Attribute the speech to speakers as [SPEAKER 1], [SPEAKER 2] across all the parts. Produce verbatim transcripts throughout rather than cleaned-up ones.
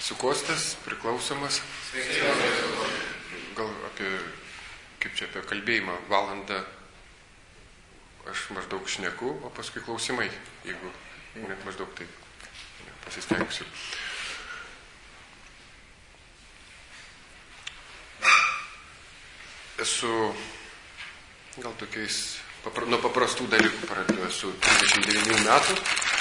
[SPEAKER 1] Esu Kostas, priklausomas. Gal apie, kaip čia apie kalbėjimą, valandą aš maždaug šneku, o paskui klausimai, jeigu net maždaug taip pasistengsiu. Esu gal tokiais, papra, nuo paprastų dalykų pradedu, esu trisdešimt devynių metų.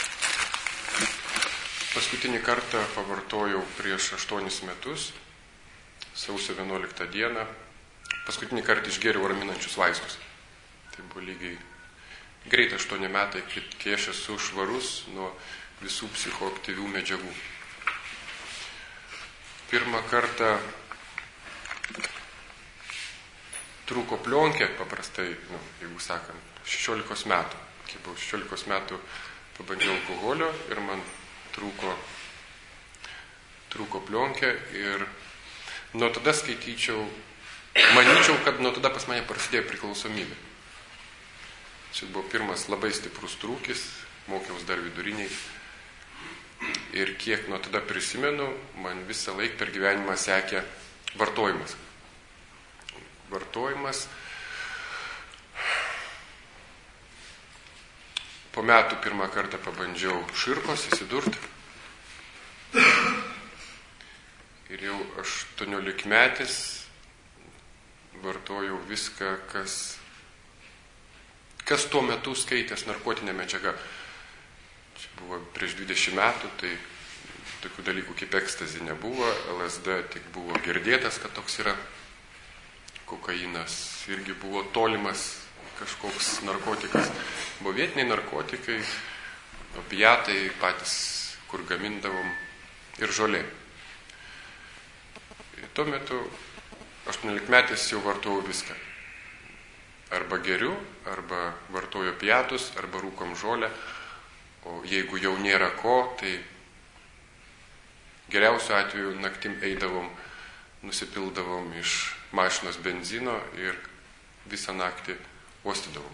[SPEAKER 1] Paskutinį kartą pavartojau prieš aštuonis metus, sausio vienuoliktą dieną. Paskutinį kartą išgėriau raminančius vaistus. Tai buvo lygiai greit aštuoni metai, kai aš esu švarus nuo visų psichoaktyvių medžiagų. Pirmą kartą trūko plionkė, paprastai, nu, jeigu sakant, šešiolikos metų. Kai buvau šešiolikos metų, pabandžiau alkoholio ir man trūko, trūko plionkė ir nuo tada skaityčiau, manyčiau, kad nuo tada pas mane prasidėjo priklausomybė. Šis buvo pirmas labai stiprus trūkis, mokiaus dar viduriniai. Ir kiek nuo tada prisimenu, man visą laiką per gyvenimą sekė vartojimas. Vartojimas. Po metų pirmą kartą pabandžiau širkos įsidurt. Ir jau aštuoniolikmetis vartojau viską, kas, kas tuo metu skaitęs narkotinė medžiaga. Čia buvo prieš dvidešimt metų, tai tokių dalykų kaip ekstazi nebuvo, L S D tik buvo girdėtas, kad toks yra. Kokainas irgi buvo tolimas kažkoks narkotikas. Buvo vietiniai narkotikai, opiatai patys, kur gamindavom, ir žolė. Ir tuo metu aštuoniolikmetis jau vartojau viską. Arba geriu, arba vartoju opiatus, arba rūkom žolę. O jeigu jau nėra ko, tai geriausiu atveju naktim eidavom, nusipildavom iš mašinos benzino ir visą naktį uostydavom.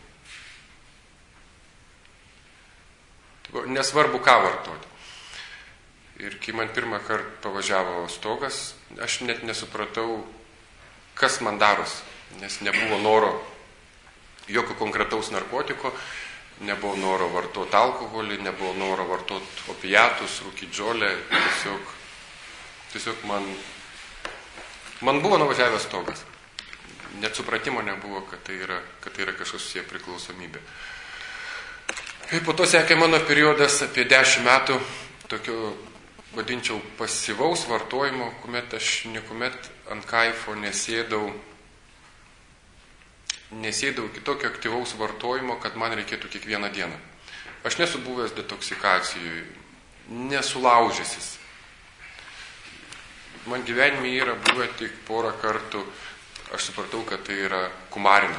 [SPEAKER 1] Nesvarbu, ką vartoti. Ir kai man pirmą kartą pavažiavo stogas, aš net nesupratau, kas man darosi, nes nebuvo noro jokio konkretaus narkotiko, nebuvo noro vartoti alkoholį, nebuvo noro vartoti opiatus, rūkyti žolę, tiesiog, tiesiog man, man buvo nuvažiavęs stogas. Net supratimo nebuvo, kad tai yra, kad tai yra kažkas susiję priklausomybė. Ir po to sekė mano periodas apie dešimt metų tokio, vadinčiau, pasyvaus vartojimo, kuomet aš niekuomet ant kaifo nesėdau, nesėdau kitokio aktyvaus vartojimo, kad man reikėtų kiekvieną dieną. Aš nesu buvęs detoksikacijui, nesulaužęsis. Man gyvenime yra buvę tik porą kartų, aš supratau, kad tai yra kumarina.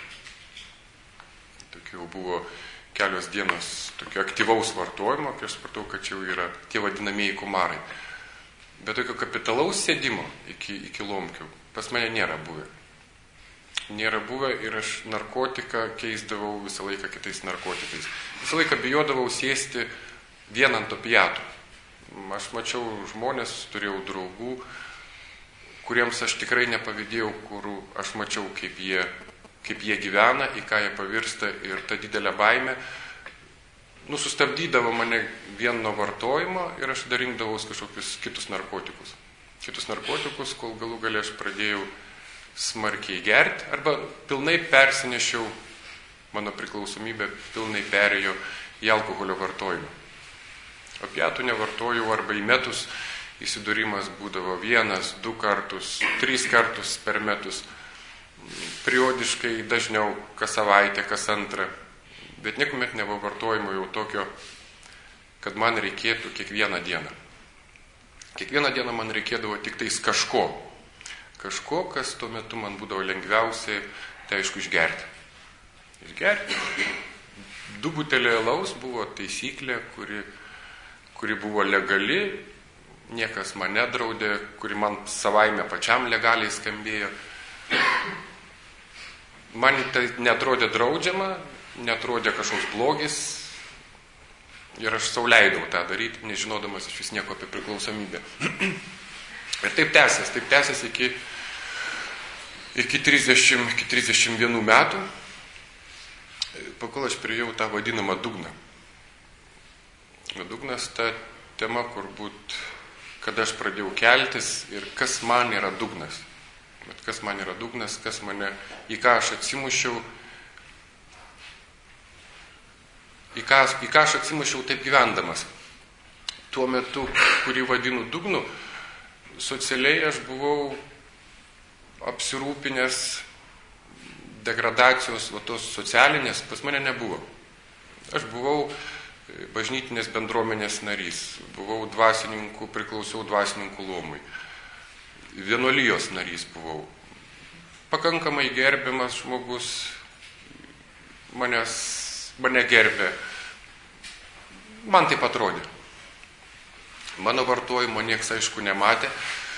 [SPEAKER 1] Tokių buvo kelios dienos tokio aktyvaus vartojimo, kai aš supratau, kad čia jau yra tie vadinamieji kumarai. Bet tokio kapitalaus sėdimo iki, iki lomkių pas mane nėra buvę. Nėra buvę ir aš narkotiką keisdavau visą laiką kitais narkotikais. Visą laiką bijodavau sėsti vien ant opiatų. Aš mačiau žmonės, turėjau draugų, kuriems aš tikrai nepavydėjau, kur aš mačiau, kaip jie, kaip jie gyvena, į ką jie pavirsta, ir ta didelė baimė nu, sustabdydavo mane vien nuo vartojimo ir aš dar rinkdavaus kažkokius kitus narkotikus. Kitus narkotikus, kol galų gale aš pradėjau smarkiai gerti, arba pilnai persinešiau, mano priklausomybė pilnai perėjo į alkoholio vartojimą. Opiatų nevartojau, arba į metus įsidūrimas būdavo vienas, du kartus, trys kartus per metus. Periodiškai dažniau, kas savaitę, kas antrą. Bet niekuomet nebuvo vartojimo jau tokio, kad man reikėtų kiekvieną dieną. Kiekvieną dieną man reikėdavo tik tais kažko. Kažko, kas tuo metu man būdavo lengviausiai, tai aišku, išgerti. Išgerti. Du buteliai alaus buvo taisyklė, kuri, kuri buvo legali, niekas man nedraudė, kuri man savaime pačiam legaliai skambėjo. Man tai netrodė draudžiama, netrodė kažkoks blogis, Ir aš sau leidau tą daryti, nežinodamas iš vis nieko apie priklausomybę. Ir taip tęsės, taip tęsės iki, iki, trisdešimt, iki trisdešimt vienų metų, pakol aš priėjau tą vadinamą dugną. Dugnas ta tema, kur būt, kada aš pradėjau keltis ir kas man yra dugnas. Bet kas man yra dugnas, kas mane, į ką aš atsimušiau, į ką, į ką aš atsimušiau taip gyvendamas. Tuo metu, kurį vadinu dugnu, socialiai aš buvau apsirūpinęs degradacijos, o tos socialinės pas mane nebuvo. Aš buvau bažnytinės bendruomenės narys, buvau dvasininkų, priklausiau dvasininkų luomui. Vienuolijos narys buvau. Pakankamai gerbiamas žmogus, manęs, mane gerbė. Man taip atrodė. Mano vartojimo nieks aišku nematė.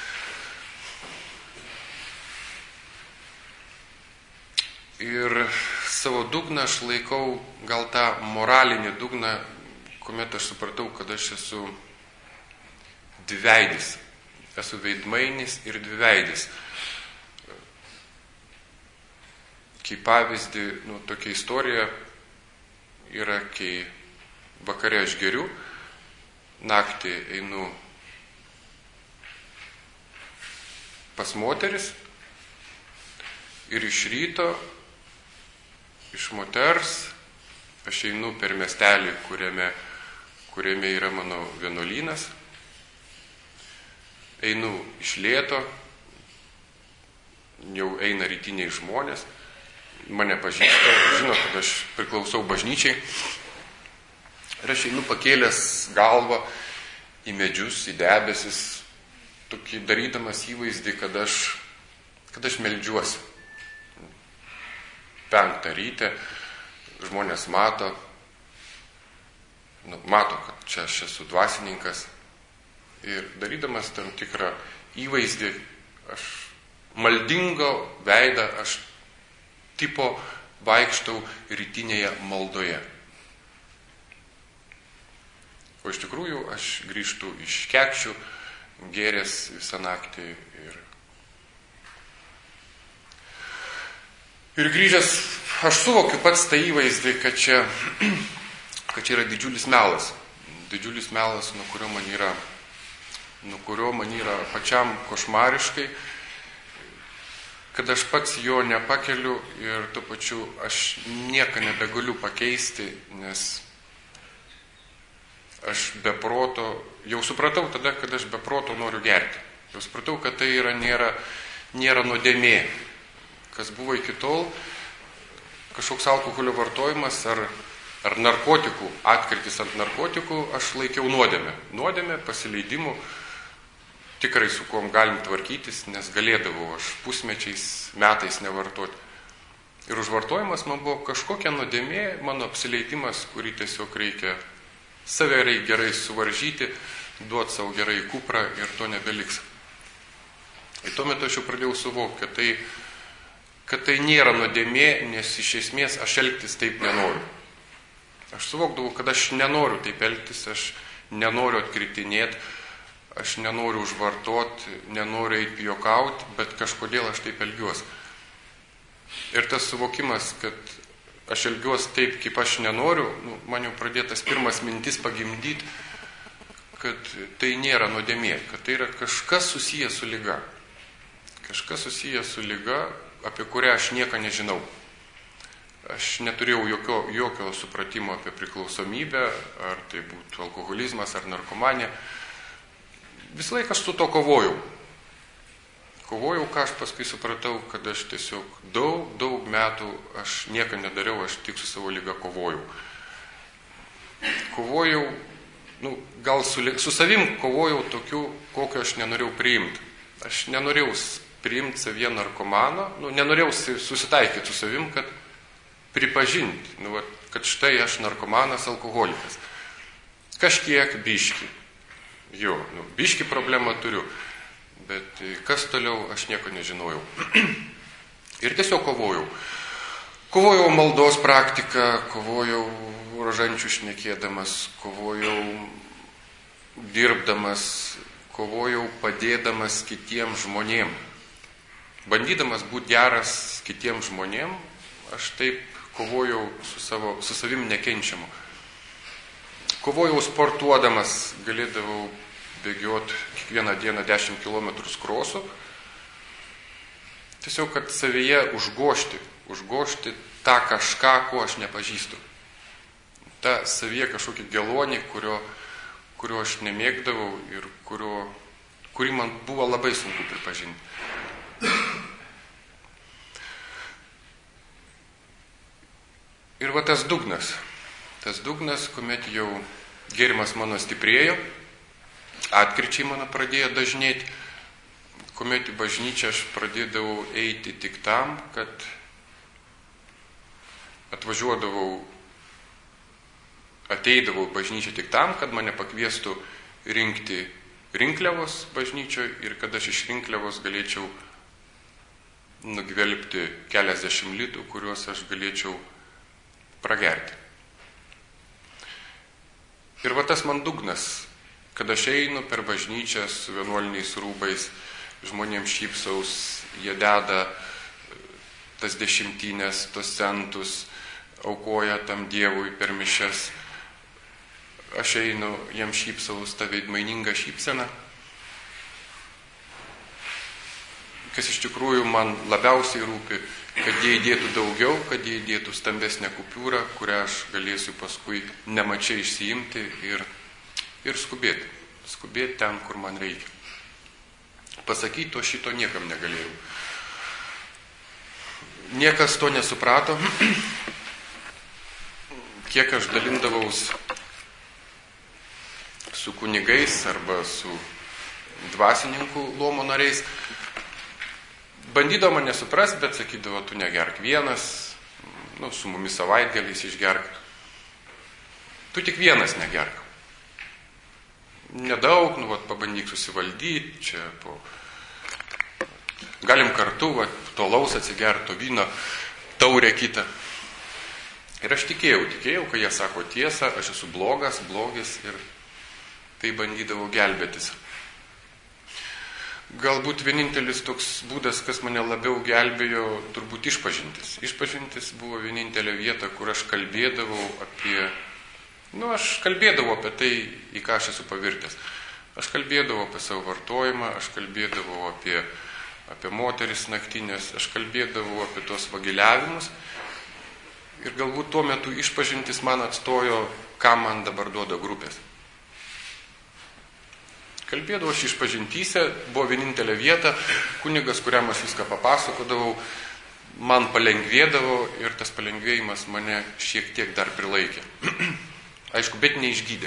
[SPEAKER 1] Ir savo dugną aš laikau gal tą moralinį dugną, kuomet aš supratau, kad aš esu dviveidis. Esu veidmainis ir dviveidis. Kaip pavyzdį, nu, tokia istorija yra, kai vakare aš geriu, naktį einu pas moteris ir iš ryto, iš moters, aš einu per miestelį, kuriame, kuriame yra mano vienuolynas. Einu iš lėto, jau eina rytiniai žmonės, mane pažįsta, žino, kad aš priklausau bažnyčiai. Ir aš einu pakėlęs galvą į medžius, į debesis, tokį darydamas įvaizdį, kad aš, kad aš meldžiuosi. Penktą ryte žmonės mato, nu, mato, kad čia aš esu dvasininkas. Ir darydamas tam tikrą įvaizdį, aš maldingo veidą, aš tipo vaikštau rytinėje maldoje. O iš tikrųjų aš grįžtu iš kekšių, gėręs visą naktį. Ir, ir grįžęs, aš suvokiu pats tą įvaizdį, kad čia, kad čia yra didžiulis melas. Didžiulis melas, nuo kurio man yra, nuo kurio man yra pačiam košmariškai, kad aš pats jo nepakeliu ir tuo pačiu aš nieką nebegaliu pakeisti, nes aš be proto, jau supratau tada, kad aš be proto noriu gerti. Jau supratau, kad tai yra, nėra, nėra nuodėmė. Kas buvo iki tol, kažkoks alkoholio vartojimas ar, ar narkotikų, atkritis ant narkotikų, aš laikiau nuodėmę. Nuodėmę, pasileidimu, tikrai su kuom galim tvarkytis, nes galėdavau aš pusmečiais, metais nevartoti. Ir užvartojimas man buvo kažkokia nuodėmė, mano apsileidimas, kurį tiesiog reikia save reikia gerai suvaržyti, duoti savo gerai kuprą ir to nebeliks. Ir tuo metu aš jau pradėjau suvokti, kad tai, kad tai nėra nuodėmė, nes iš esmės aš elgtis taip nenoriu. Aš suvokdavau, kad aš nenoriu taip elgtis, aš nenoriu atkritinėti, aš nenoriu užvartoti, nenoriu eiti juokauti, bet kažkodėl aš taip elgiuosi. Ir tas suvokimas, kad aš elgiuosi taip, kaip aš nenoriu, nu, man jau pradėtas pirmas mintis pagimdyti, kad tai nėra nuodėmė, kad tai yra kažkas susijęs su liga. Kažkas susijęs su liga, apie kurią aš nieko nežinau. Aš neturėjau jokio, jokio supratimo apie priklausomybę, ar tai būtų alkoholizmas, ar narkomanija. Visą laiką aš su to kovojau. Kovojau, ką aš paskui supratau, kad aš tiesiog daug, daug metų aš nieko nedariau, aš tik su savo liga kovojau. Kovojau, nu, gal su, su savim kovojau tokiu, kokio aš nenorėjau priimti. Aš nenorėjau priimti savyje narkomaną, nu, nenorėjau susitaikyti su savim, kad pripažinti, nu, kad štai aš narkomanas, alkoholikas. Kažkiek biški. Jo, nu, biški problemą turiu, bet kas toliau, aš nieko nežinojau. Ir tiesiog kovojau. Kovojau maldos praktiką, kovojau rožančių šnekėdamas, kovojau dirbdamas, kovojau padėdamas kitiem žmonėm. Bandydamas būti geras kitiem žmonėm, aš taip kovojau su, savo, su savim nekenčiamu. Kovojau sportuodamas, galėdavau bėgioti kiekvieną dieną dešimt kilometrų skrosu. Tiesiog, kad savyje užgošti, užgošti tą kažką, ko aš nepažįstu. Ta savyje kažkokį gelonį, kurio, kurio aš nemėgdavau ir kurio, kurį man buvo labai sunku pripažinti. Ir va tas dugnas, tas dugnas, kuomet jau gėrimas mano stiprėjo, atkryčiai mano pradėjo dažnėti, kuomet į bažnyčią aš pradėdavau eiti tik tam, kad atvažiuodavau, ateidavau į bažnyčią tik tam, kad mane pakviestų rinkti rinkliavos bažnyčioje ir kad aš iš rinkliavos galėčiau nugvelbti keliasdešimt litų, kuriuos aš galėčiau pragerti. Ir va tas man dugnas, kad aš einu per bažnyčią su vienuoliniais rūbais, žmonėms šypsaus, jie deda tas dešimtines, tos centus, aukoja tam Dievui per mišias. Aš einu, jiems šypsaus tą veidmainingą šypseną. Kas iš tikrųjų man labiausiai rūpi, kad jie įdėtų daugiau, kad jie įdėtų stambesnę kupiūrą, kurią aš galėsiu paskui nemačiai išsiimti ir, ir skubėti. Skubėti ten, kur man reikia. Pasakyti to šito niekam negalėjau. Niekas to nesuprato. Kiek aš dalindavaus su kunigais arba su dvasininkų luomo nariais, bandydavo mane suprast, bet sakydavo, tu negerk vienas, nu, su mumis savaitgaliais išgerk. Tu tik vienas negerk. Nedaug, nu, vat, pabandyk susivaldyti, čia po... Galim kartu, vat, to laus atsigert, to vyno, taurę kitą. Ir aš tikėjau, tikėjau, kai jie sako tiesą, aš esu blogas, blogis ir tai bandydavau gelbėtis. Galbūt vienintelis toks būdas, kas mane labiau gelbėjo, turbūt išpažintis. Išpažintis buvo vienintelė vieta, kur aš kalbėdavau apie... Nu, aš kalbėdavau apie tai, į ką aš esu pavirtęs. Aš kalbėdavau apie savo vartojimą, aš kalbėdavau apie, apie moteris naktinės, aš kalbėdavau apie tos vagiliavimus. Ir galbūt tuo metu išpažintis man atstojo, ką man dabar duoda grupės. Kalbėdavau aš išpažintyse, buvo vienintelė vieta, kunigas, kuriam aš viską papasakodavau, man palengvėdavo ir tas palengvėjimas mane šiek tiek dar prilaikė. Aišku, bet neišgydė.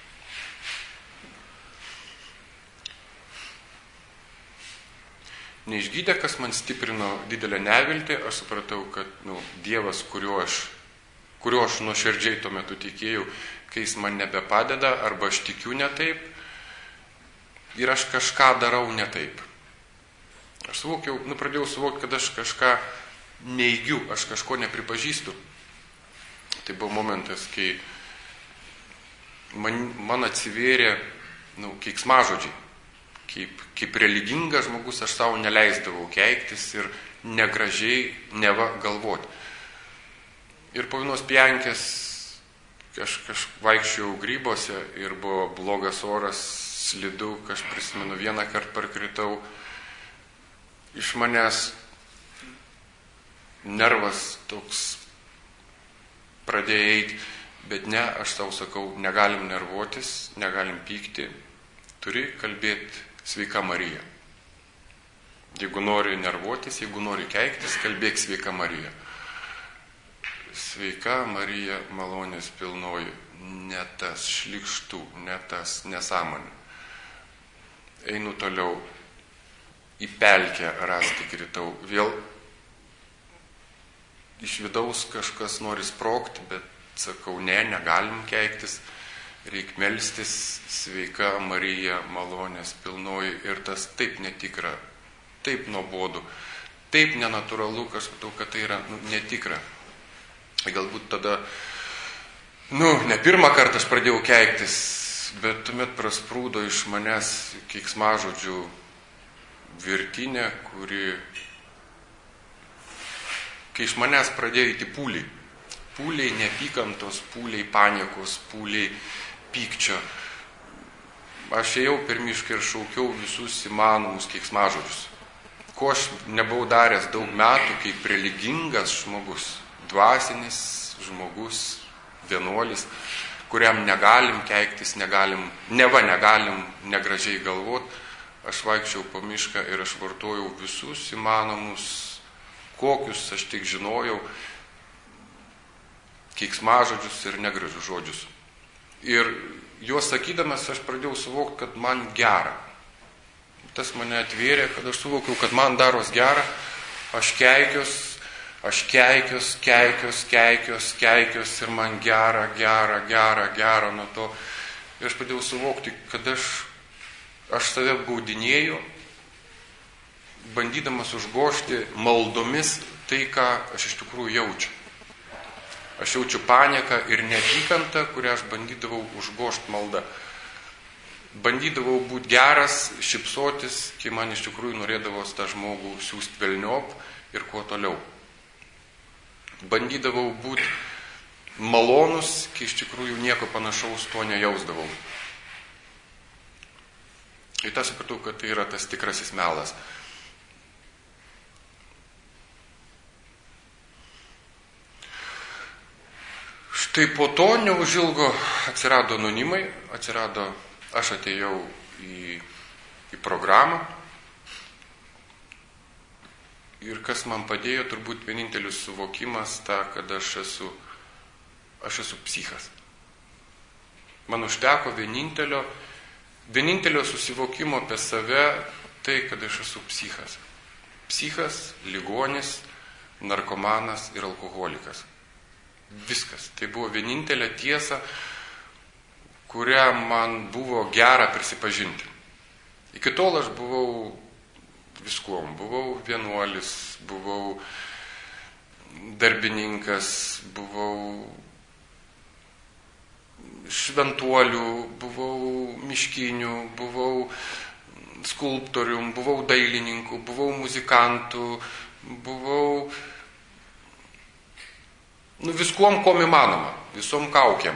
[SPEAKER 1] Neišgydė, kas man stiprino didelę neviltį, aš supratau, kad nu, Dievas, kuriuo aš, kuriuo aš nuoširdžiai tuo metu tikėjau, kai jis man nebepadeda, arba aš tikiu ne taip, ir aš kažką darau ne taip. Aš suvokiau, nu, pradėjau suvokti, kad aš kažką neigiu, aš kažko nepripažįstu. Tai buvo momentas, kai man, man atsivėrė nu, keiksmažodžiai. Kaip, kaip religingas žmogus aš savo neleisdavau keiktis ir negražiai neva galvoti. Ir po vienos pjankės aš kažkaip vaikščiau grybose ir buvo blogas oras, slidu, aš prisimenu, vieną kartą parkritau, iš manęs nervas toks pradėjo eiti, bet ne, aš tau sakau, negalim nervuotis, negalim pykti, turi kalbėti sveika Marija. Jeigu nori nervuotis, jeigu nori keiktis, kalbėk sveika Marija. Sveika Marija, malonės pilnoji, ne tas šlykštų, ne tas nesąmonė. Einu toliau, į pelkę rasti kritau. Vėl iš vidaus kažkas nori sprogti, bet sakau, ne, negalim keiktis, reik melstis, sveika Marija, malonės pilnoji. Ir tas taip netikra, taip nuobodu, taip nenatūralu, aš matau, kad tai yra nu, netikra. Galbūt tada Nu, ne pirmą kartą aš pradėjau keiktis, bet tuomet prasprūdo iš manęs keiksmažodžių virtinė, kuri, kai iš manęs pradėjo įti pūliai. Pūliai neapykantos, pūliai paniekos, pūliai pykčio. Aš ėjau per mišką ir šaukiau visus įmanomus keiksmažodžius. Ko aš nebuvau daręs daug metų, kaip religingas žmogus, dvasinis žmogus, vienuolis, kuriam negalim keiktis, negalim, neva negalim negražiai galvot. Aš vaikščiau po mišką ir aš vartojau visus įmanomus, kokius aš tik žinojau, keiksmažodžius ir negražius žodžius. Ir juos sakydamas aš pradėjau suvokti, kad man gera. Tas mane atvėrė, kad aš suvokiau, kad man daros gera, aš keikios, aš keikios, keikios, keikios, keikios ir man gera, gera, gera, gera nuo to. Ir aš pradėjau suvokti, kad aš, aš save apgaudinėjau, bandydamas užgožti maldomis tai, ką aš iš tikrųjų jaučiu. Aš jaučiu panieką ir neapykantą, kurią aš bandydavau užgožti maldą. Bandydavau būti geras, šipsotis, kai man iš tikrųjų norėdavos tą žmogų siūsti velniop ir kuo toliau. Bandydavau būti malonus, kai iš tikrųjų nieko panašaus to nejausdavau. Ir tą supratau, kad tai yra tas tikrasis melas. Štai po to neužilgo atsirado anonimai, atsirado, aš atėjau į, į programą ir kas man padėjo, turbūt vienintelis suvokimas ta, kad aš esu, aš esu psichas. Man užteko vienintelio, vienintelio susivokimo apie save, tai, kad aš esu psichas. Psichas, ligonis, narkomanas ir alkoholikas. Viskas. Tai buvo vienintelė tiesa, kurią man buvo gera prisipažinti. Iki tol aš buvau viskuom. Buvau vienuolis, buvau darbininkas, buvau šventuolių, buvau miškinių, buvau skulptorium, buvau dailininku, buvau muzikantu, buvau nu, viskuom, kom įmanoma, visom kaukiam.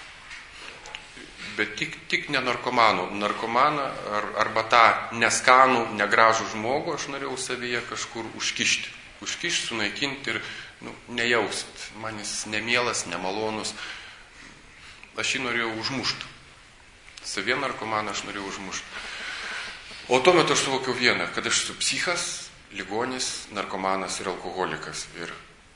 [SPEAKER 1] Bet tik, tik ne narkomanų. Narkomaną ar, arba tą neskanų, negražų žmogų aš norėjau savyje kažkur užkišti. Užkišti, sunaikinti ir nu, nejaust. Man jis nemielas, nemalonus. Aš jį norėjau užmušti. Savie narkomaną aš norėjau užmušti. O tuo metu aš suvokiau vieną, kad aš esu psichas, ligonis, narkomanas ir alkoholikas. Ir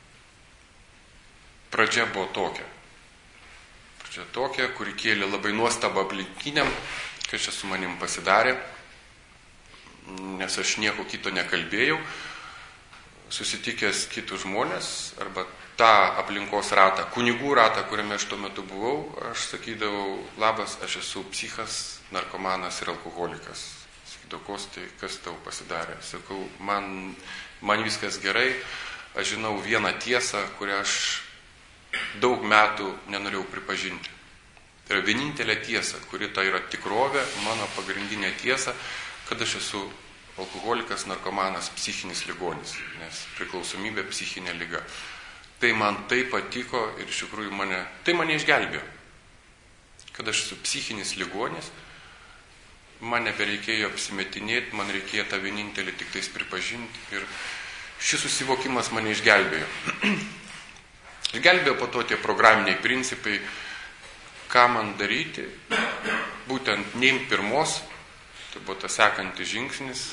[SPEAKER 1] pradžia buvo tokia. Pradžia tokia, kuri kėlė labai nuostabą aplinkiniam, kas čia su manim pasidarė, nes aš nieko kito nekalbėjau, susitikęs kitus žmonės, arba tą aplinkos ratą, kunigų ratą, kuriame aš tuo metu buvau, aš sakydavau, labas, aš esu psichas, narkomanas ir alkoholikas. Sakydavau, Kostai, kas tau pasidarė? Sakau, man, man viskas gerai, aš žinau vieną tiesą, kurią aš daug metų nenorėjau pripažinti. Tai yra vienintelė tiesa, kuri tai yra tikrovė, mano pagrindinė tiesa, kad aš esu alkoholikas, narkomanas, psichinis ligonis, nes priklausomybė psichinė liga. Tai man tai patiko ir iš tikrųjų mane, tai mane išgelbėjo. Kad aš esu psichinis ligonis, man nebereikėjo apsimetinėti, man reikėjo tą vienintelį tik tais pripažinti ir šis susivokimas mane išgelbėjo. Išgelbėjo po to tie programiniai principai, ką man daryti, būtent neim pirmos, tai buvo tas sekantis žingsnis,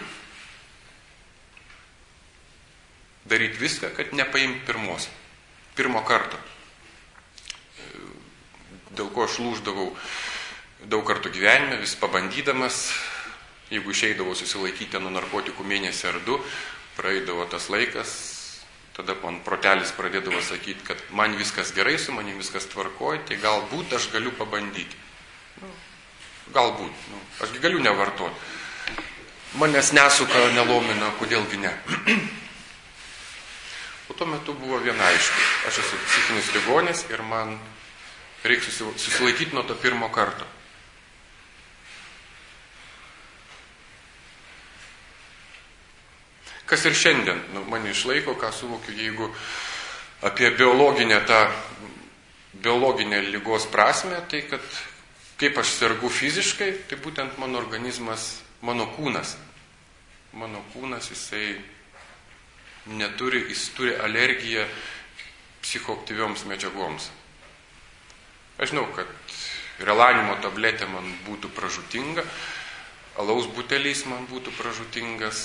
[SPEAKER 1] daryti viską, kad nepaim pirmos, pirmo karto. Dėl ko aš lūždavau daug kartų gyvenime, vis pabandydamas, jeigu išeidavau susilaikyti nuo narkotikų mėnesį ar du, praeidavo tas laikas, tada man protelis pradėdavo sakyti, kad man viskas gerai, su manim viskas tvarkoj, tai galbūt aš galiu pabandyti. Nu, galbūt. Nu, ašgi galiu nevartoti. Manęs nesuka, nelomina, kodėlgi ne. O tuo metu buvo viena aišku. Aš esu psichinis ligonis ir man Reikia susilaikyti nuo to pirmo karto. Kas ir šiandien nu, mane išlaiko, ką suvokiu, jeigu apie biologinę tą biologinę lygos prasme, tai kad kaip aš sergu fiziškai, tai būtent mano organizmas, mano kūnas. Mano kūnas, jisai neturi, jis turi alergiją psichoaktyvioms medžiagoms. Aš žinau, kad relanimo tabletė man būtų pražutinga, alaus butelis man būtų pražutingas,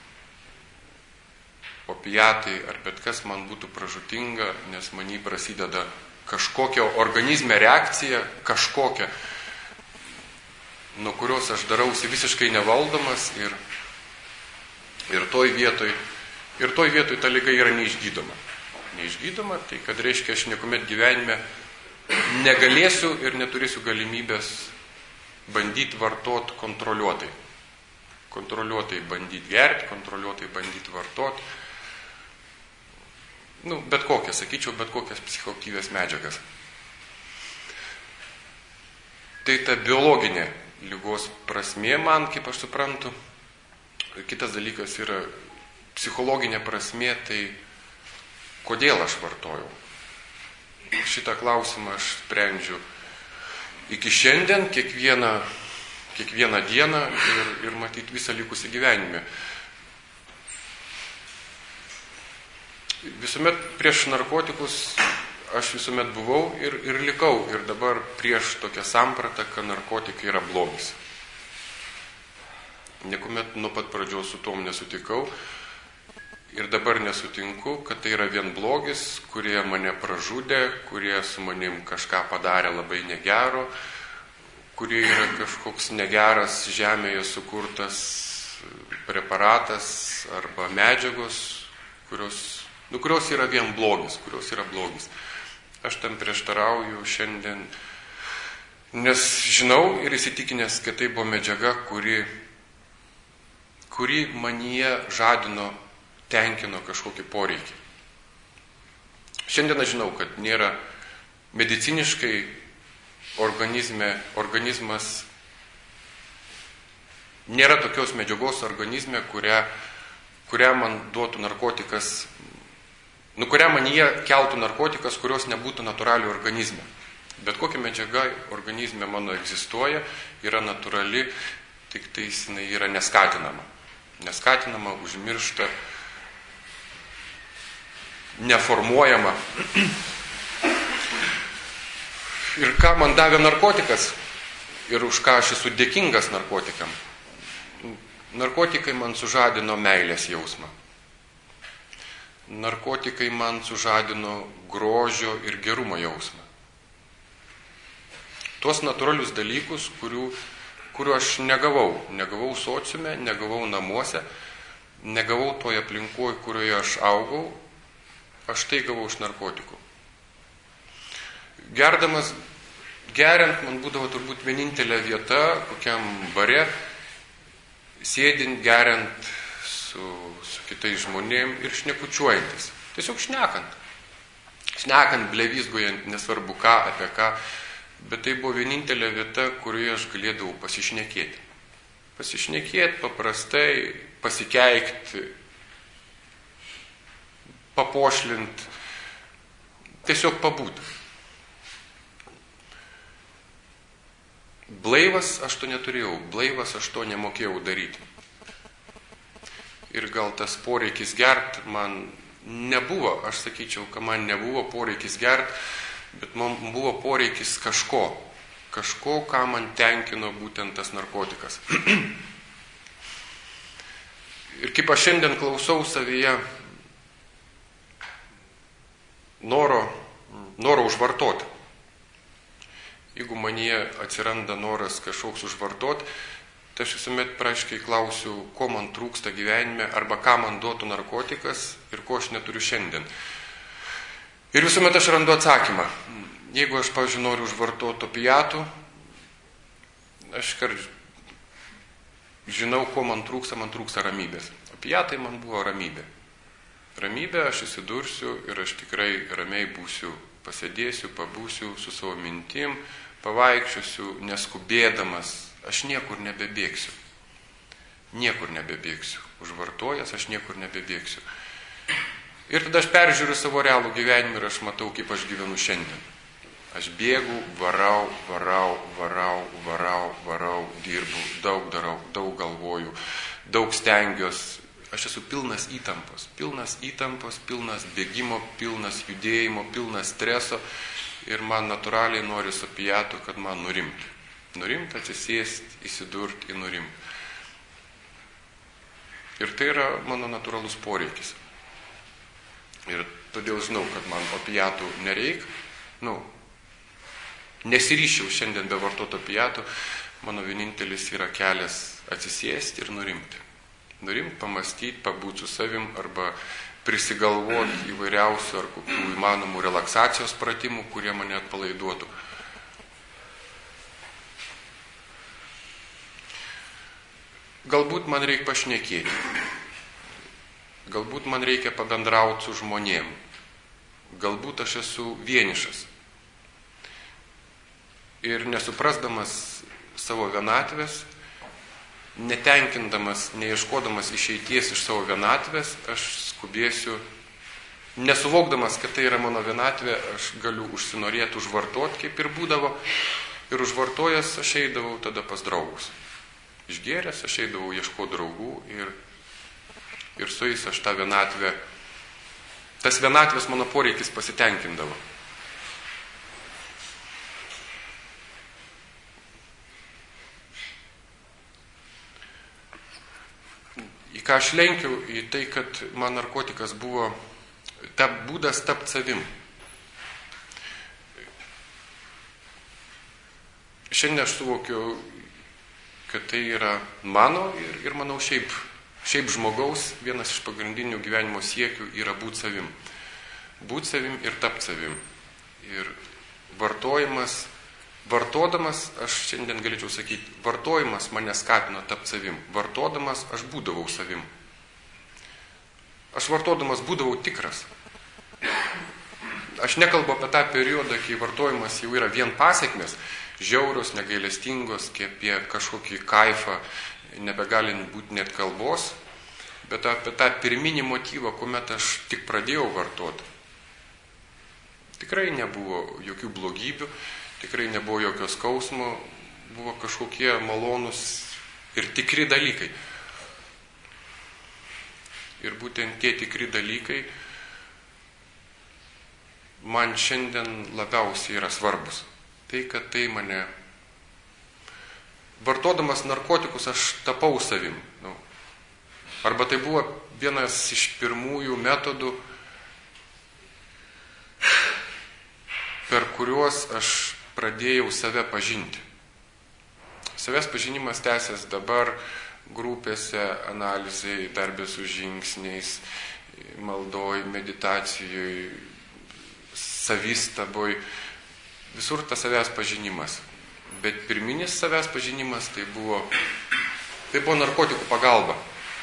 [SPEAKER 1] opiatai ar bet kas man būtų pražutinga, nes man jį prasideda kažkokia organizme reakcija, kažkokia, nuo kurios aš darausi visiškai nevaldomas ir, ir toj vietoj, ir toj vietoj ta liga yra neišgydoma. Neišgydoma, tai kad reiškia, aš niekuomet gyvenime negalėsiu ir neturėsiu galimybės bandyti vartot kontroliuotai. Kontroliuotai bandyti gerti, kontroliuotai bandyti vartot. Nu, bet kokias, sakyčiau, bet kokias psichoaktyvės medžiagas. Tai ta biologinė ligos prasmė man, kaip aš suprantu. Kitas dalykas yra psichologinė prasmė, tai kodėl aš vartojau. Šitą klausimą aš sprendžiu iki šiandien, kiekvieną, kiekvieną dieną ir, ir matyt visą likusį gyvenimą. Visuomet prieš narkotikus aš visuomet buvau ir, ir likau. Ir dabar prieš tokią sampratą, kad narkotikai yra blogis. Niekuomet nuo pat pradžios su tom nesutikau. Ir dabar nesutinku, kad tai yra vien blogis, kurie mane pražudė, kurie su manim kažką padarė labai negero, kurie yra kažkoks negeras žemėje sukurtas preparatas arba medžiagos, kurios, nu, kurios yra vien blogis, kurios yra blogis. Aš tam prieštarauju šiandien, nes žinau ir įsitikinęs, kad tai buvo medžiaga, kuri, kuri manyje žadino, tenkino kažkokį poreikį. Šiandien aš žinau, kad nėra mediciniškai organizme, organizmas, nėra tokios medžiagos organizme, kurią, kurią man duotų narkotikas, nu, kurią manyje keltų narkotikas, kurios nebūtų natūralių organizme. Bet kokia medžiaga organizme mano egzistuoja, yra natūrali, tik tai jinai yra neskatinama. Neskatinama, užmiršta, neformuojama. Ir ką man davė narkotikas ir už ką aš esu dėkingas narkotikam. Narkotikai man sužadino meilės jausmą. Narkotikai man sužadino grožio ir gerumo jausmą. Tuos natūralius dalykus, kurių, kurių aš negavau. Negavau sociume, negavau namuose, negavau toje aplinkoje, kurioje aš augau. Aš tai gavau iš narkotikų. Gerdamas, geriant, man būdavo turbūt vienintelė vieta, kokiam bare, sėdint, geriant su, su kitais žmonėm ir šnekučiuojantis. Tiesiog šnekant. Šnekant, blevizgojant, nesvarbu ką, apie ką, bet tai buvo vienintelė vieta, kurioje aš galėdavau pasišnekėti. Pasišnekėti paprastai, pasikeikti, papošlint, tiesiog pabūt. Blaivas aš to neturėjau, blaivas aš to nemokėjau daryti. Ir gal tas poreikis gert man nebuvo, aš sakyčiau, kad man nebuvo poreikis gert, bet man buvo poreikis kažko, kažko, ką man tenkino būtent tas narkotikas. Ir kaip aš šiandien klausau savyje, Noro, noro užvartoti. Jeigu manyje atsiranda noras kažkoks užvartoti, tai aš visuomet praškai klausiu, ko man trūksta gyvenime, arba ką man duotų narkotikas ir ko aš neturiu šiandien. Ir visuomet aš randu atsakymą. Jeigu aš, pavyzdžiui, noriu užvartoti opiatų, aš kart žinau, ko man trūksta, man trūksta ramybės. Opiatai man buvo ramybė. Ramybę aš įsidursiu ir aš tikrai ramiai būsiu, pasėdėsiu, pabūsiu su savo mintim, pavaikščiosiu, neskubėdamas, aš niekur nebebėgsiu. Niekur nebebėgsiu. Užvartojęs aš niekur nebebėgsiu. Ir tada aš peržiūriu savo realų gyvenimą ir aš matau, kaip aš gyvenu šiandien. Aš bėgu, varau, varau, varau, varau, varau, dirbu, daug darau, daug galvoju, daug stengiuosi. Aš esu pilnas įtampos, pilnas įtampos, pilnas bėgimo, pilnas judėjimo, pilnas streso ir man natūraliai nori opiatų, kad man nurimti. Nurimti, atsisėsti, įsidurti į nurimti. Ir tai yra mano natūralus poreikis. Ir todėl žinau, kad man opiatų nereik. Nu, nesiryščiau šiandien be vartot opiatų. Mano vienintelis yra kelias atsisėsti ir nurimti. Nurimti, pamastyti, pabūti su savim arba prisigalvoti įvairiausių ar kokių įmanomų relaksacijos pratimų, kurie mane atpalaiduotų. Galbūt man reikia pašnekėti. Galbūt man reikia pabendrauti su žmonėm. Galbūt aš esu vienišas. Ir nesuprasdamas savo vienatvės, netenkindamas, neieškodamas išeities iš savo vienatvės, aš skubėsiu, nesuvokdamas, kad tai yra mano vienatvė, aš galiu užsinorėti užvartoti, kaip ir būdavo, ir užvartojęs aš eidavau tada pas draugus. Išgėręs aš eidavau ieško draugų ir, ir su jais aš tą vienatvę, tas vienatvės mano poreikis pasitenkindavo. Į ką aš lenkiu, į tai, kad man narkotikas buvo ta būdas tapt savim. Šiandien aš suvokiu, kad tai yra mano ir, ir manau šiaip, šiaip žmogaus vienas iš pagrindinių gyvenimo siekių yra būti savim. Būti savim ir tapt savim. Ir vartojimas, vartodamas, aš šiandien galėčiau sakyti, vartojimas mane skatino tapt savim. Vartodamas aš būdavau savim. Aš vartodamas būdavau tikras. Aš nekalbu apie tą periodą, kai vartojimas jau yra vien pasekmės, žiaurios, negailestingos, apie kažkokį kaifą, nebegalint būti net kalbos, bet apie tą pirminį motyvą, kuomet aš tik pradėjau vartoti. Tikrai nebuvo jokių blogybių, tikrai nebuvo jokio skausmo, buvo kažkokie malonūs ir tikri dalykai. Ir būtent tie tikri dalykai man šiandien labiausiai yra svarbus. Tai, kad tai mane, vartodamas narkotikus, aš tapau savim. Nu. Arba tai buvo vienas iš pirmųjų metodų, per kuriuos aš pradėjau save pažinti. Savęs pažinimas tęsiasi dabar grupėse, analizai, darbė su žingsniais, maldoj, meditacijoj, savistaboj. Visur tas savęs pažinimas. Bet pirminis savęs pažinimas tai buvo, tai buvo narkotikų pagalba.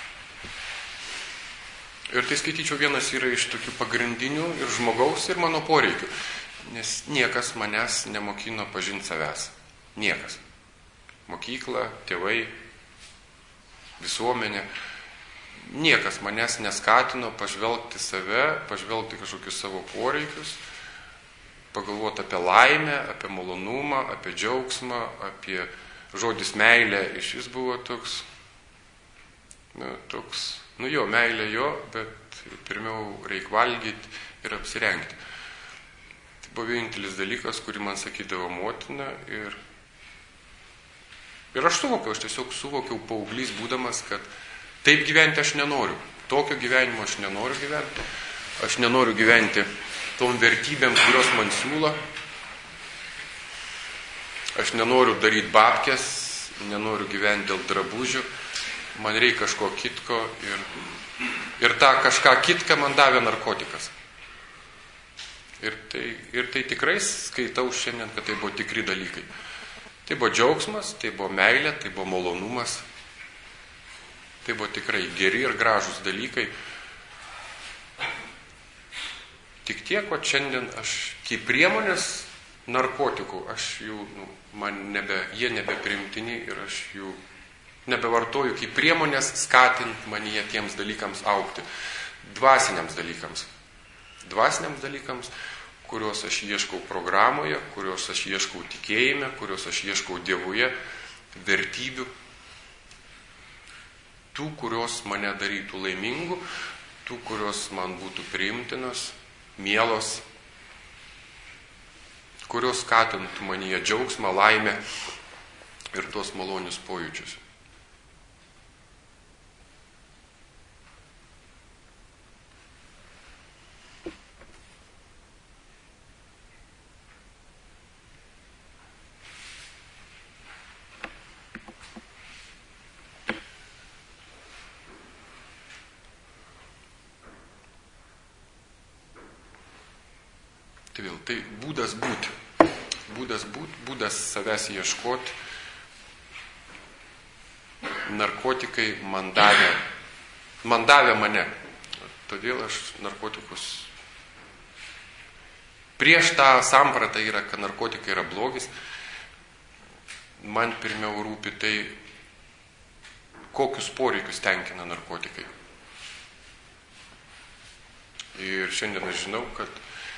[SPEAKER 1] Ir tai skaityčiau vienas yra iš tokių pagrindinių ir žmogaus, ir mano poreikių. Nes niekas manęs nemokino pažinti savęs. Niekas. Mokykla, tėvai, visuomenė. Niekas manęs neskatino pažvelgti save, pažvelgti kažkokius savo poreikius, pagalvoti apie laimę, apie malonumą, apie džiaugsmą, apie žodis meilė. Iš vis buvo toks, nu, toks, nu jo, meilė jo, bet pirmiau reik valgyti ir apsirengti. Tai buvo vienintelis dalykas, kurį man sakydavo motina ir, ir aš suvokiau, aš tiesiog suvokiau paauglys būdamas, kad taip gyventi aš nenoriu. Tokio gyvenimo aš nenoriu gyventi. Aš nenoriu gyventi tom vertybėm, kurios man siūlo. Aš nenoriu daryti babkės, nenoriu gyventi dėl drabužių. Man reikia kažko kitko ir, ir tą kažką kitką man davė narkotikas. Ir tai, ir tai tikrai skaitau šiandien, kad tai buvo tikri dalykai. Tai buvo džiaugsmas, tai buvo meilė, tai buvo malonumas. Tai buvo tikrai geri ir gražūs dalykai. Tik tiek, o šiandien aš kaip priemonės narkotikų, aš jų, nu, man nebe, jie nebeprimtini ir aš jų nebevartoju kaip priemonės skatint manyje tiems dalykams augti. Dvasiniams dalykams. Dvasiniams dalykams, kuriuos aš ieškau programoje, kuriuos aš ieškau tikėjime, kuriuos aš ieškau Dievuje, vertybių, tų, kurios mane darytų laimingu, tų, kurios man būtų priimtinos, mielos, kurios skatintų manyje džiaugsmą, laimę ir tuos malonius pojūčius. Tai vėl, tai būdas būti. Būdas būti, būdas savęs ieškoti. Narkotikai man davė, man davė mane. Todėl aš narkotikus... Prieš tą sampratą yra, kad narkotikai yra blogis. Man pirmiau rūpi tai, kokius poreikius tenkina narkotikai. Ir šiandien aš žinau, kad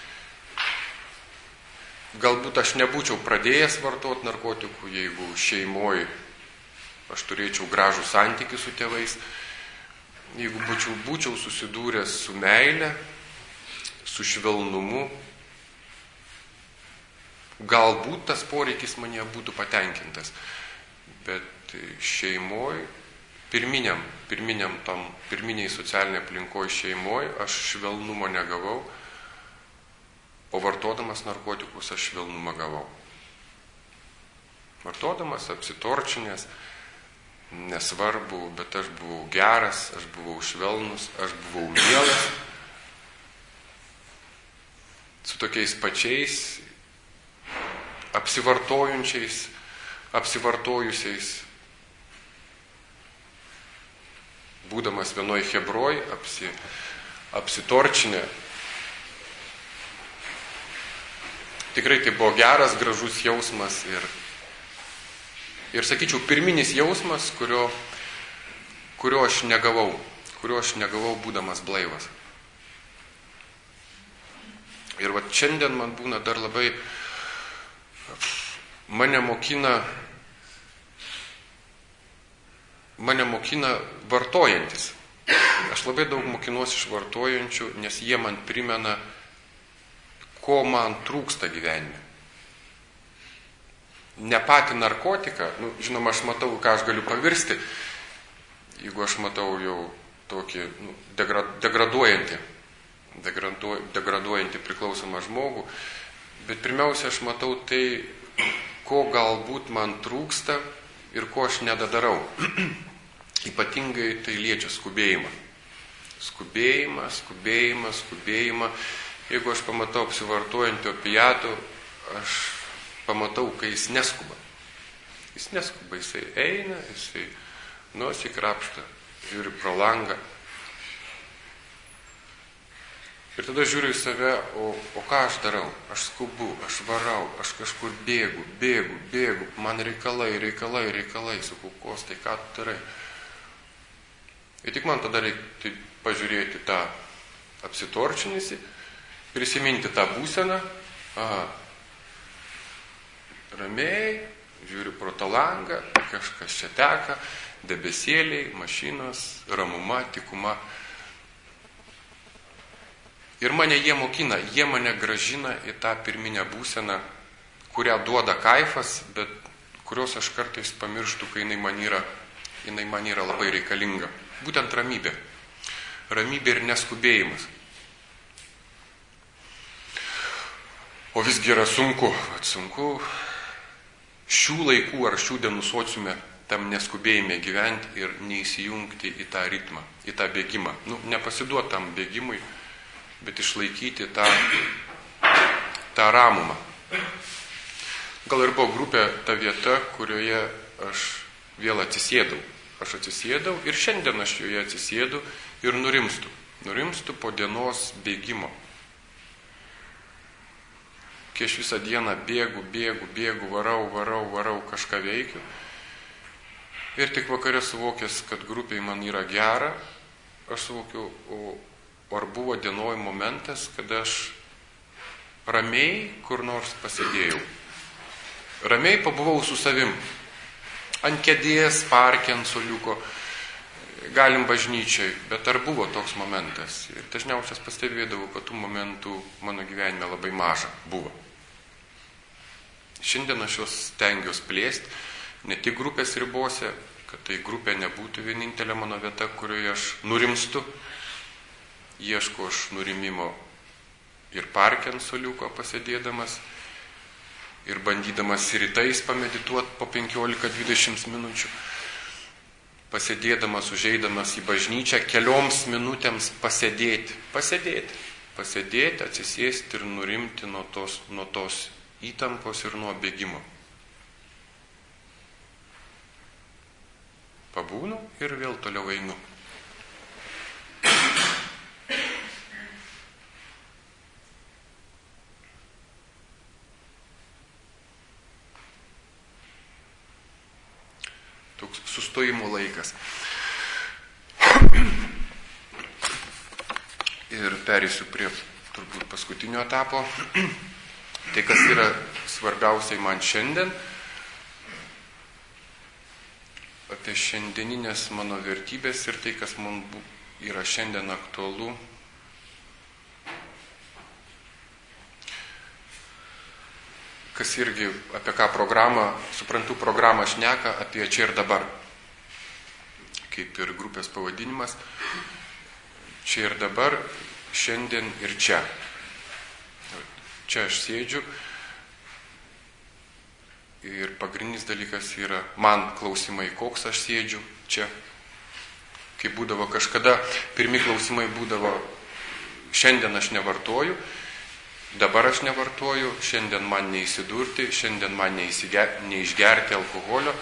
[SPEAKER 1] galbūt aš nebūčiau pradėjęs vartoti narkotikų, jeigu šeimoje aš turėčiau gražų santykį su tėvais, jeigu būčiau, būčiau susidūręs su meile, su švelnumu, galbūt tas poreikis manyje būtų patenkintas. Bet šeimoje, pirminiam, pirminiam tam, pirminiai socialiniai aplinkoje šeimoje aš švelnumo negavau, o vartodamas narkotikus aš švelnumą gavau. Vartodamas, apsitorčinės, nesvarbu, bet aš buvau geras, aš buvau švelnus, aš buvau mielas, su tokiais pačiais, apsivartojančiais, apsivartojusiais, būdamas vienoj hebroj, apsi, apsitorčinė. Tikrai tai buvo geras, gražus jausmas ir, ir sakyčiau, pirminis jausmas, kurio, kurio aš negavau, kurio aš negavau būdamas blaivas. Ir va šiandien man būna dar labai, mane mokina, mane mokina vartojantis. Aš labai daug mokinuosi iš vartojančių, nes jie man primena, ko man trūksta gyvenime. Ne patį narkotiką, nu, žinoma, aš matau, ką aš galiu pavirsti, jeigu aš matau jau tokį nu, degra, degraduojantį, degradu, degraduojantį priklausomą žmogų, bet pirmiausia, aš matau tai, ko galbūt man trūksta ir ko aš nedadarau. Ypatingai tai liečia skubėjimą. Skubėjimą, skubėjimą, skubėjimą. Jeigu aš pamatau apsivartojantį opiatų, aš pamatau, kai jis neskuba. Jis neskuba, jisai eina, jisai nosį krapštą, žiūri pro langą. Ir tada žiūriu į save, o, o ką aš darau? Aš skubu, aš varau, aš kažkur bėgu, bėgu, bėgu, man reikalai, reikalai, reikalai, sakau, Kostai, ką tu darai? Ir tik man tada reikia pažiūrėti tą apsitorčinėsi, prisiminti tą būseną, aha, ramiai, žiūriu pro tą langą, kažkas čia teka, debesėliai, mašinos, ramuma, tikuma. Ir mane jie mokina, jie mane gražina į tą pirminę būseną, kurią duoda kaifas, bet kurios aš kartais pamirštu, kai jinai man yra, jinai man yra labai reikalinga. Būtent ramybė. Ramybė ir neskubėjimas. O visgi yra sunku, at sunku šių laikų ar šių dienų sociume tam neskubėjime gyventi ir neįsijungti į tą ritmą, į tą bėgimą. Nu, nepasiduoti tam bėgimui, bet išlaikyti tą, tą ramumą. Gal ir buvo grupė ta vieta, kurioje aš vėl atsisėdau. Aš atsisėdau ir šiandien aš joje atsisėdu ir nurimstu. Nurimstu po dienos bėgimo. kai aš visą dieną bėgu, bėgu, bėgu, varau, varau, varau, kažką veikiu. Ir tik vakare suvokęs, kad grupiai man yra gera, aš suvokiu, o, o ar buvo dienoj momentas, kada aš ramiai kur nors pasėdėjau. Ramiai pabuvau su savim. Ant kėdės, parke, ant suoliuko, galim bažnyčiai, bet ar buvo toks momentas? Ir dažniausiai pastebėdavau, kad tų momentų mano gyvenime labai maža buvo. Šiandien aš juos stengiuosi plėsti, ne tik grupės ribose, kad tai grupė nebūtų vienintelė mano vieta, kurioje aš nurimstu. Ieško aš nurimimo ir parke ant suoliuko pasėdėdamas, ir bandydamas rytais pamedituoti po penkiolika dvidešimt minučių, pasėdėdamas, užeidamas į bažnyčią, kelioms minutėms pasėdėti, pasėdėti, pasėdėti, atsisėsti ir nurimti nuo tos, nuo tos įtampos ir nuo bėgimo. Pabūnu ir vėl toliau einu. Toks sustojimo laikas. Ir perėsiu prie turbūt paskutinio etapo. Tai, kas yra svarbiausiai man šiandien, apie šiandieninės mano vertybės ir tai, kas man yra šiandien aktualu. Kas irgi apie ką programą, suprantu, programą šneka apie čia ir dabar. Kaip ir grupės pavadinimas. Čia ir dabar, šiandien ir čia. Čia aš sėdžiu ir pagrindinis dalykas yra man klausimai, koks aš sėdžiu čia. Kaip būdavo kažkada, pirmi klausimai būdavo, šiandien aš nevartoju, dabar aš nevartoju, šiandien man neįsidurti, šiandien man neįsiger, neišgerti alkoholio.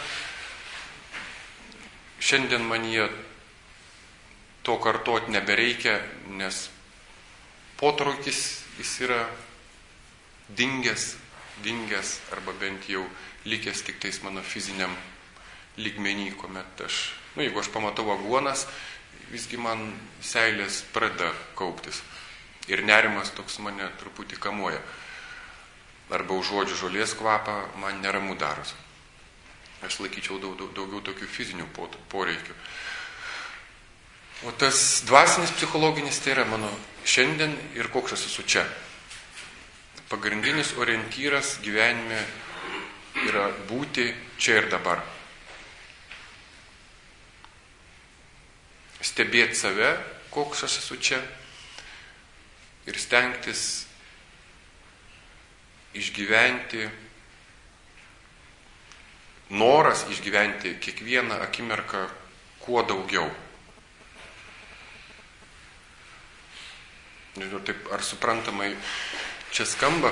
[SPEAKER 1] Šiandien man jie to kartoti nebereikia, nes potraukis jis yra dingęs, dingęs arba bent jau likęs tik tais mano fiziniam lygmenį, kuomet aš, nu jeigu aš pamatau aguonas, visgi man seilės pradeda kauptis. Ir nerimas toks mane truputį kamuoja. Arba užuodžiu žolės kvapą, man neramu darosi. Aš laikyčiau daug, daug, daugiau tokių fizinių poreikių. O tas dvasinis, psichologinis tai yra mano šiandien ir koks aš esu čia. Pagrindinis orientyras gyvenime yra būti čia ir dabar. Stebėti save, koks aš esu čia. Ir stengtis išgyventi, noras išgyventi kiekvieną akimirką kuo daugiau. Nežinau, taip ar suprantamai čia skamba.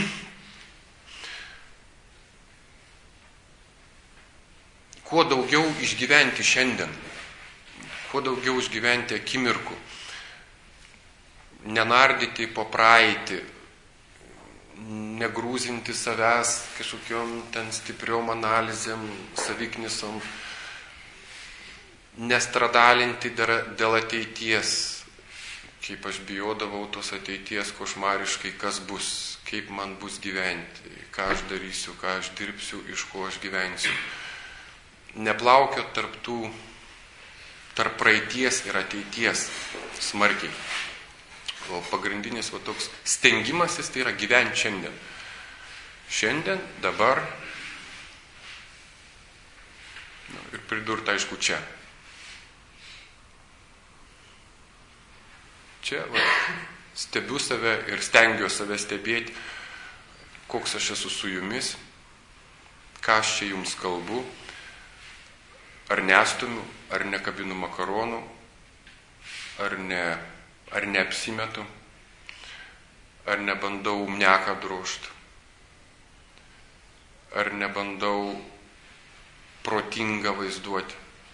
[SPEAKER 1] Kuo daugiau išgyventi šiandien, kuo daugiau išgyventi akimirkų, nenardyti po praeitį, negrūzinti savęs kažkokiom ten stipriom analizėm, saviknisom, nestradalinti dėl ateities, kaip aš bijodavau tos ateities košmariškai, kas bus, kaip man bus gyventi, ką aš darysiu, ką aš dirbsiu, iš ko aš gyvensiu. Neplaukiot tarp tų, tarp praeities ir ateities smarkiai. O pagrindinis va toks stengimasis tai yra gyventi šiandien. Šiandien, dabar. Na, ir pridurti, aišku, čia. Čia va, stebiu save ir stengiuosi save stebėti, koks aš esu su jumis, ką aš čia jums kalbu, ar nestumiu, ar nekabinu makaronų, ar ne... Ar neapsimetu, ar nebandau mneką drožti, ar nebandau protingą vaizduoti,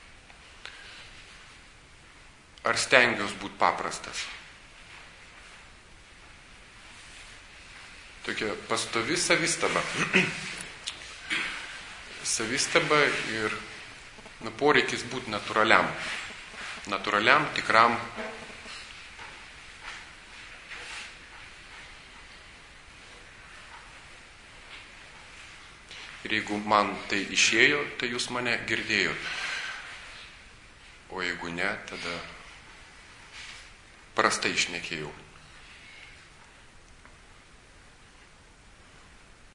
[SPEAKER 1] ar stengiuosi būti paprastas. tokia pastovi savistaba. Savistaba ir nu, poreikis būti natūraliam. Natūraliam, tikram. Ir jeigu man tai išėjo, tai jūs mane girdėjot. O jeigu ne, tada prastai išnekėjau.